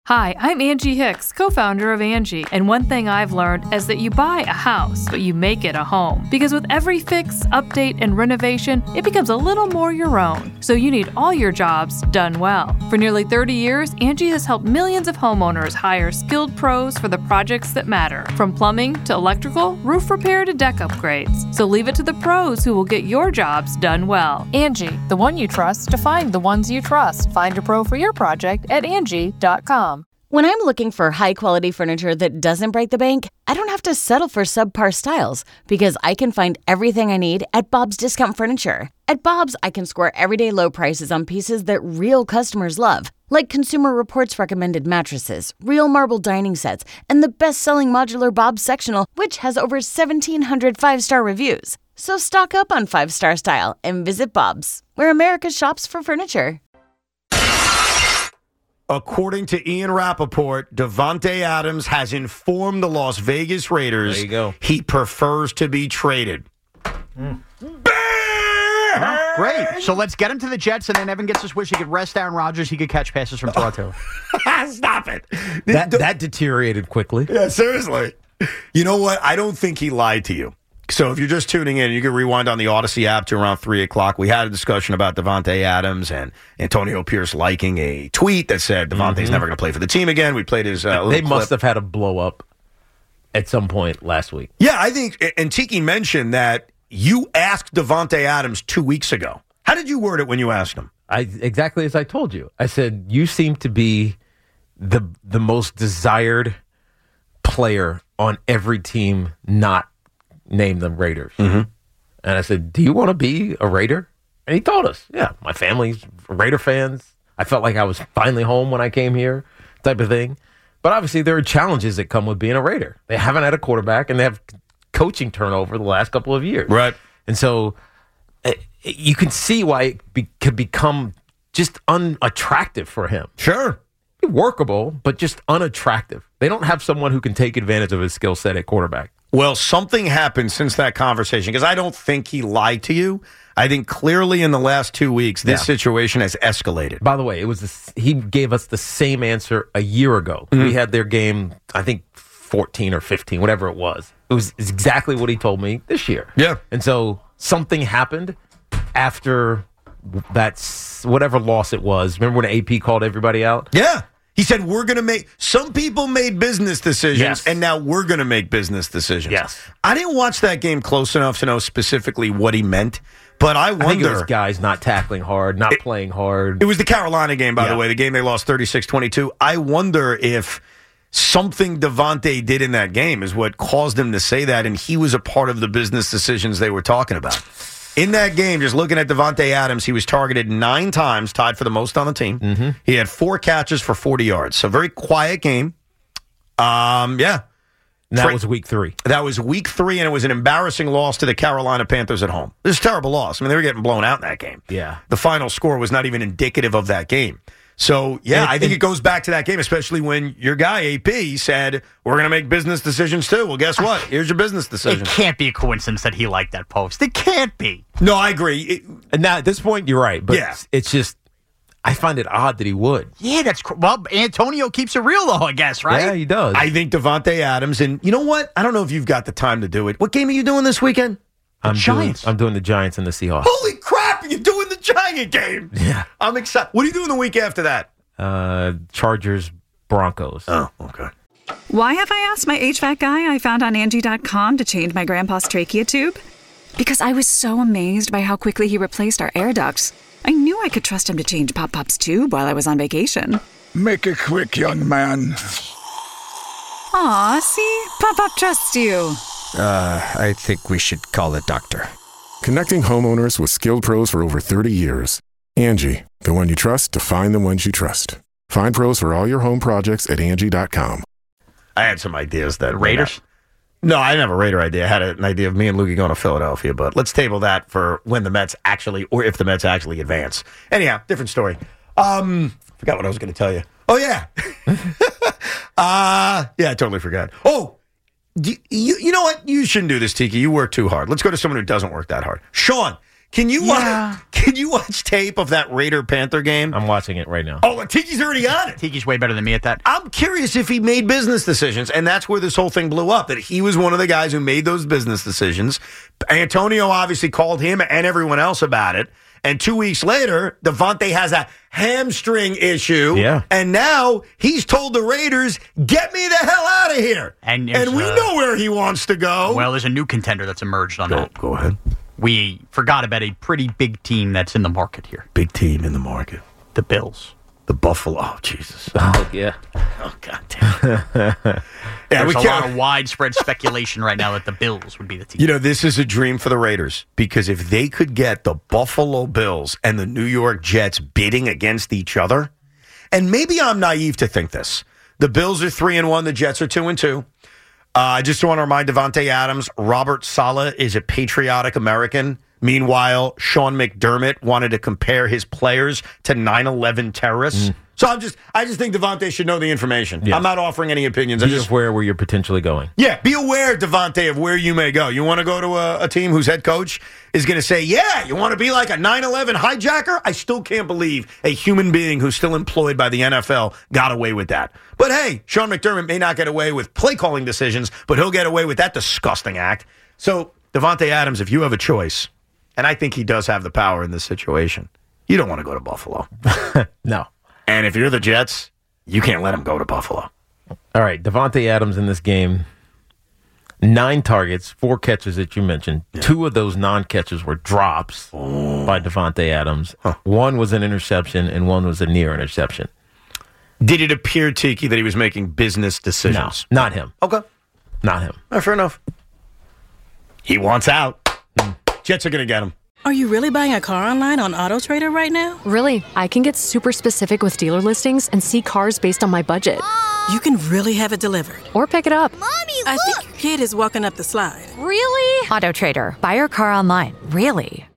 Hi, I'm Angie Hicks, co-founder of Angie, and one thing I've learned is that you buy a house, but you make it a home. Because with every fix, update, and renovation, it becomes a little more your own. So you need all your jobs done well. For nearly 30 years, Angie has helped millions of homeowners hire skilled pros for the projects that matter, from plumbing to electrical, roof repair to deck upgrades. So leave it to the pros who will get your jobs done well. Angie, the one you trust to find the ones you trust. Find a pro for your project at Angie.com. When I'm looking for high-quality furniture that doesn't break the bank, I don't have to settle for subpar styles because I can find everything I need at Bob's Discount Furniture. At Bob's, I can score everyday low prices on pieces that real customers love, like Consumer Reports recommended mattresses, real marble dining sets, and the best-selling modular Bob's Sectional, which has over 1,700 five-star reviews. So stock up on five-star style and visit Bob's, where America shops for furniture. According to Ian Rappaport, Davante Adams has informed the Las Vegas Raiders There you go. he prefers to be traded. Well, great. So let's get him to the Jets, and then Evan gets his wish. He could rest Aaron Rodgers. He could catch passes from Toronto. Stop it. That deteriorated quickly. Yeah, seriously. You know what? I don't think he lied to you. So if you're just tuning in, you can rewind on the Odyssey app to around 3 o'clock. We had a discussion about Davante Adams and Antonio Pierce liking a tweet that said Davante's never going to play for the team again. We played his They must have had a blow up at some point last week. Yeah, I think, and Tiki mentioned that you asked Davante Adams 2 weeks ago. How did you word it when you asked him? Exactly as I told you. I said, you seem to be the most desired player on every team not named the Raiders. And I said, do you want to be a Raider? And he told us, yeah, my family's Raider fans. I felt like I was finally home when I came here, type of thing. But obviously there are challenges that come with being a Raider. They haven't had a quarterback, and they have coaching turnover the last couple of years. Right. And so you can see why it could become just unattractive for him. Sure. Workable, but just unattractive. They don't have someone who can take advantage of his skill set at quarterback. Well, something happened since that conversation, because I don't think he lied to you. I think clearly in the last 2 weeks, this situation has escalated. By the way, he gave us the same answer a year ago. We had their game, I think, 14 or 15, whatever it was. It was exactly what he told me this year. Yeah. And so something happened after that, whatever loss it was. Remember when AP called everybody out? Yeah. He said, we're going to make, some people made business decisions, Yes. and now we're going to make business decisions. Yes. I didn't watch that game close enough to know specifically what he meant, but I wonder. I think it was guys not tackling hard, not playing hard. It was the Carolina game, by the way, the game they lost 36-22. I wonder if something Davante did in that game is what caused him to say that, and he was a part of the business decisions they were talking about. In that game, just looking at Davante Adams, he was targeted 9 times, tied for the most on the team. He had 4 catches for 40 yards. So very quiet game. Yeah. And that was week 3. That was week 3, and it was an embarrassing loss to the Carolina Panthers at home. This is a terrible loss. I mean, they were getting blown out in that game. Yeah. The final score was not even indicative of that game. So, yeah, I think it goes back to that game, especially when your guy, AP, said, we're going to make business decisions too. Well, guess what? Here's your business decision. It can't be a coincidence that he liked that post. It can't be. No, I agree. And now at this point, you're right. But Yeah. it's just, I find it odd that he would. Yeah, well, Antonio keeps it real, though, I guess, right? Yeah, he does. I think Davante Adams, and you know what? I don't know if you've got the time to do it. What game are you doing this weekend? I'm Giants. doing the Giants and the Seahawks. Holy crap, you're doing the Giant game. Yeah. I'm excited. What are you doing the week after that? Chargers, Broncos. Oh, okay. Why have I asked my HVAC guy I found on Angie.com to change my grandpa's trachea tube? Because I was so amazed by how quickly he replaced our air ducts. I knew I could trust him to change Pop Pop's tube while I was on vacation. Make it quick, young man. Aw, see? Pop Pop trusts you. I think we should call a doctor. Connecting homeowners with skilled pros for over 30 years. Angie, the one you trust to find the ones you trust. Find pros for all your home projects at Angie.com. I had some ideas that Raiders? No, I didn't have a Raider idea. I had an idea of me and Lukey going to Philadelphia, but let's table that for when the Mets actually, or if the Mets actually advance. Anyhow, different story. Forgot what I was going to tell you. Oh, yeah. Yeah, I totally forgot. Oh, you know what? You shouldn't do this, Tiki. You work too hard. Let's go to someone who doesn't work that hard. Sean, Can you watch tape of that Raider-Panther game? I'm watching it right now. Oh, Tiki's already on it. Tiki's way better than me at that. I'm curious if he made business decisions, and that's where this whole thing blew up, that he was one of the guys who made those business decisions. Antonio obviously called him and everyone else about it. And 2 weeks later, Davante has a hamstring issue. Yeah. And now he's told the Raiders, get me the hell out of here. And we know where he wants to go. Well, there's a new contender that's emerged on that. Go ahead. We forgot about a pretty big team that's in the market here. Big team in the market. The Bills. The Buffalo. Oh, Jesus. Oh, yeah. Oh, God damn. There's a lot of widespread speculation right now that the Bills would be the team. You know, this is a dream for the Raiders because if they could get the Buffalo Bills and the New York Jets bidding against each other, and maybe I'm naive to think this. The Bills are 3-1, the Jets are 2-2. I just want to remind Davante Adams, Robert Saleh is a patriotic American. Meanwhile, Sean McDermott wanted to compare his players to 9/11 terrorists. So I just think Davante should know the information. Yes. I'm not offering any opinions. Be aware where you're potentially going. Yeah, be aware, Davante, of where you may go. You want to go to a team whose head coach is going to say, yeah, you want to be like a 9/11 hijacker? I still can't believe a human being who's still employed by the NFL got away with that. But hey, Sean McDermott may not get away with play calling decisions, but he'll get away with that disgusting act. So, Davante Adams, if you have a choice, and I think he does have the power in this situation, you don't want to go to Buffalo. No. And if you're the Jets, you can't let him go to Buffalo. All right, Davante Adams in this game, 9 targets, 4 catches that you mentioned. Yeah. 2 of those non-catches were drops by Davante Adams. Huh. 1 was an interception, and 1 was a near interception. Did it appear, Tiki, that he was making business decisions? No, not him. Okay. Not him. Fair enough. He wants out. Jets are going to get him. Are you really buying a car online on AutoTrader right now? Really, I can get super specific with dealer listings and see cars based on my budget. You can really have it delivered. Or pick it up. Mommy, look! I think your kid is walking up the slide. Really? AutoTrader. Buy your car online. Really?